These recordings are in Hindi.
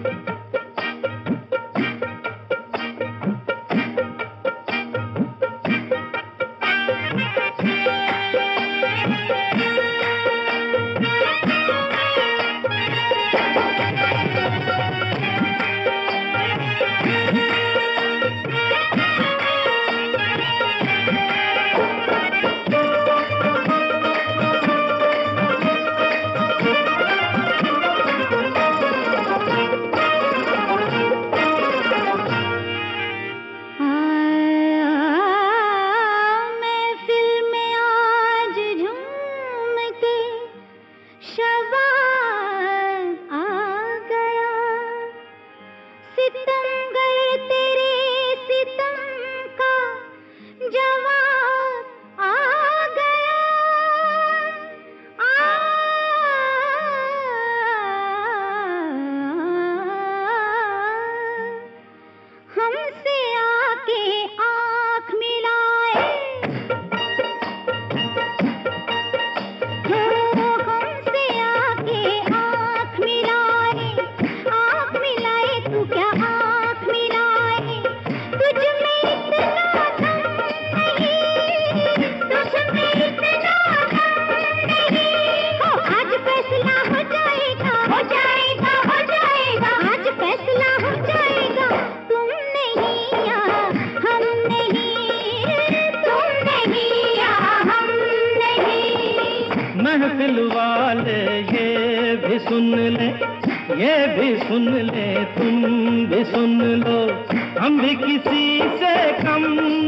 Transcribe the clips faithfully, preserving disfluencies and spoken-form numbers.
महफिल वाले ये भी सुन ले, ये भी सुन ले, तुम भी सुन लो, हम भी किसी से कम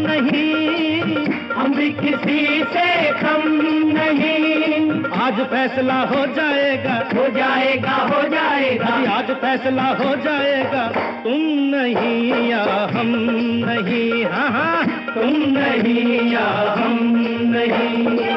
नहीं, हम भी किसी से कम नहीं। आज फैसला हो जाएगा, हो जाएगा, हो जाएगा, आज फैसला हो जाएगा। तुम नहीं या हम नहीं, हाँ हाँ, तुम नहीं या हम नहीं।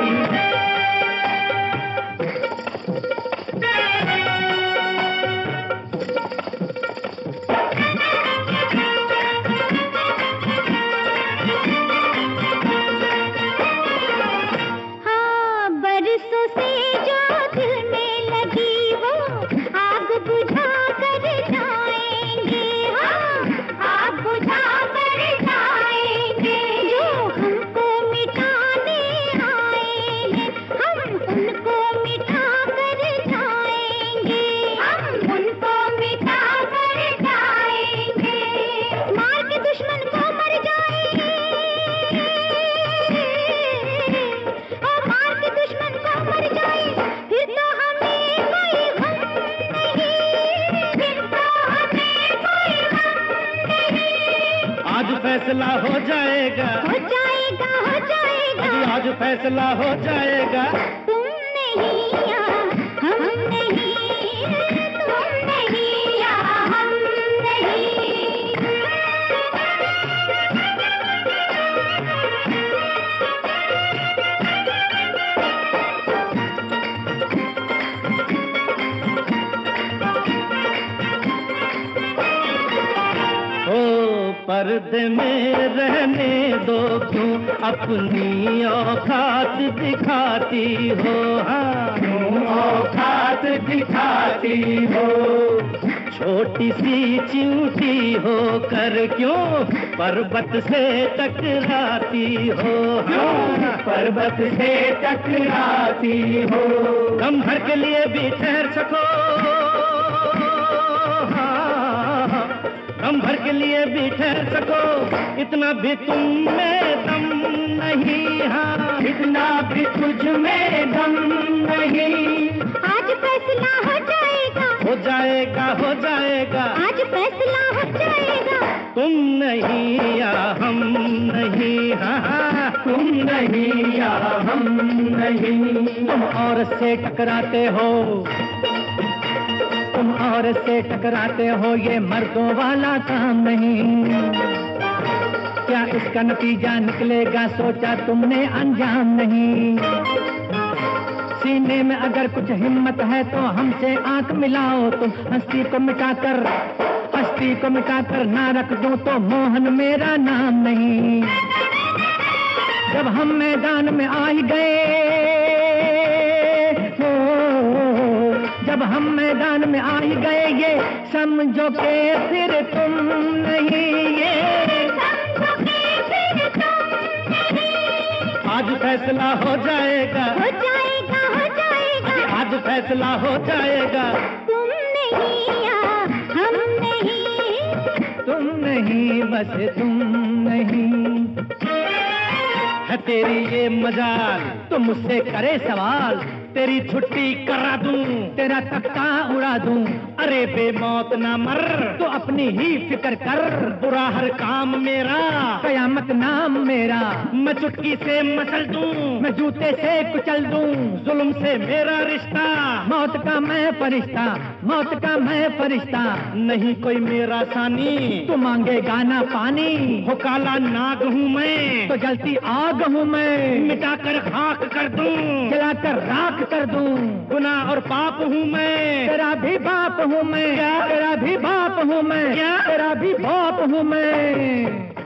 फैसला हो जाएगा, हो जाएगा, हो जाएगा, आज फैसला हो जाएगा। तुम नहीं या हम नहीं, तुम नहीं या हम पर्दे में रहने दो, क्यों अपनी औकात दिखाती हो, हाँ क्यों औकात दिखाती हो। छोटी सी चिंटी हो कर क्यों पर्वत से टकराती हो, हाँ पर्वत से टकराती हो। हम भर के लिए भी ठहर सको, हम भर के लिए भी ठहर सको, इतना भी तुम में दम नहीं, हाँ इतना भी तुझ में दम नहीं। आज फैसला हो जाएगा, हो जाएगा, हो जाएगा, आज फैसला हो जाएगा। तुम नहीं या हम नहीं, हाँ तुम नहीं या हम नहीं। तुम औरत से टकराते हो, तुम औरत से टकराते हो, ये मर्दों वाला काम नहीं। क्या इसका नतीजा निकलेगा सोचा तुमने, अंजाम नहीं। सीने में अगर कुछ हिम्मत है तो हमसे आंख मिलाओ, तुम हस्ती को मिटाकर, हस्ती को मिटाकर ना रख दूं तो मोहन मेरा नाम नहीं। जब हम मैदान में आ ही गए, जब हम मैदान में आ ही गए ये समझो के फिर तुम नहीं, ये समझो के फिर तुम नहीं। आज फैसला हो जाएगा, हो जाएगा, हो जाएगा, आज फैसला हो जाएगा। तुम नहीं या हम नहीं, तुम नहीं बस तुम नहीं। है तेरी ये मजाल तो मुझसे करे सवाल, तेरी छुट्टी करा दूं, तेरा तख्ता उड़ा दूं। अरे बेमौत ना मर तो अपनी ही फिक्र कर, बुरा हर काम मेरा कयामत नाम मेरा। मैं चुटकी से मसल दूं, मैं जूते से कुचल दूं, जुल्म से मेरा रिश्ता, मौत का मैं फरिश्ता, मौत का मैं फरिश्ता। नहीं कोई मेरा सानी तो मांगे गाना पानी, हो काला नाग हूँ मैं तो जलती आग हूँ मैं, मिटाकर खाक कर दूं, जलाकर राख कर दूं। गुनाह और पाप हूँ मैं, तेरा भी बाप हूँ मैं, तेरा भी बाप हूँ मैं, तेरा भी बाप हूँ मैं।